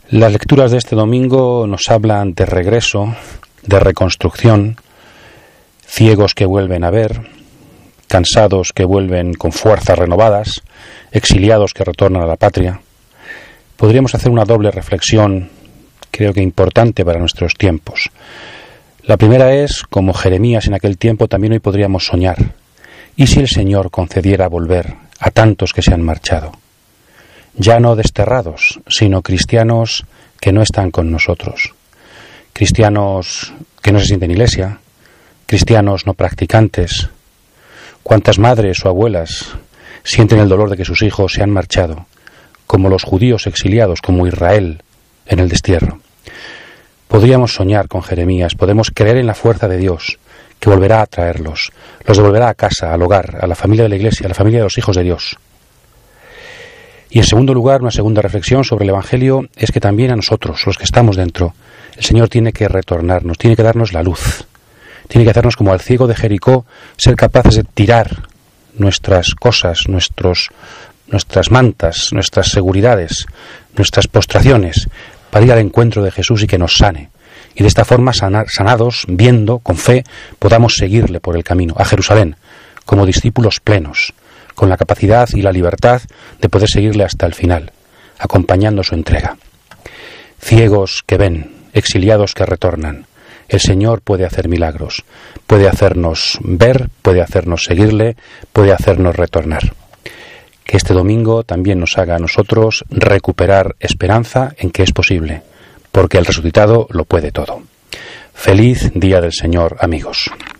Las lecturas de este domingo nos hablan de regreso, de reconstrucción, ciegos que vuelven a ver, cansados que vuelven con fuerzas renovadas, exiliados que retornan a la patria. Podríamos hacer una doble reflexión, creo que importante para nuestros tiempos. La primera es, como Jeremías en aquel tiempo, también hoy podríamos soñar. ¿Y si el Señor concediera volver a tantos que se han marchado? Ya no desterrados, sino cristianos que no están con nosotros. Cristianos que no se sienten iglesia, cristianos no practicantes. ¿Cuántas madres o abuelas sienten el dolor de que sus hijos se han marchado, como los judíos exiliados, como Israel en el destierro? Podríamos soñar con Jeremías, podemos creer en la fuerza de Dios, que volverá a traerlos, los devolverá a casa, al hogar, a la familia de la iglesia, a la familia de los hijos de Dios. Y en segundo lugar, una segunda reflexión sobre el Evangelio es que también a nosotros, los que estamos dentro, el Señor tiene que retornarnos, tiene que darnos la luz, tiene que hacernos como al ciego de Jericó, ser capaces de tirar nuestras cosas, nuestras mantas, nuestras seguridades, nuestras postraciones, para ir al encuentro de Jesús y que nos sane. Y de esta forma, sanados, viendo, con fe, podamos seguirle por el camino, a Jerusalén, como discípulos plenos, con la capacidad y la libertad de poder seguirle hasta el final, acompañando su entrega. Ciegos que ven, exiliados que retornan. El Señor puede hacer milagros, puede hacernos ver, puede hacernos seguirle, puede hacernos retornar. Que este domingo también nos haga a nosotros recuperar esperanza en que es posible, porque el resucitado lo puede todo. Feliz Día del Señor, amigos.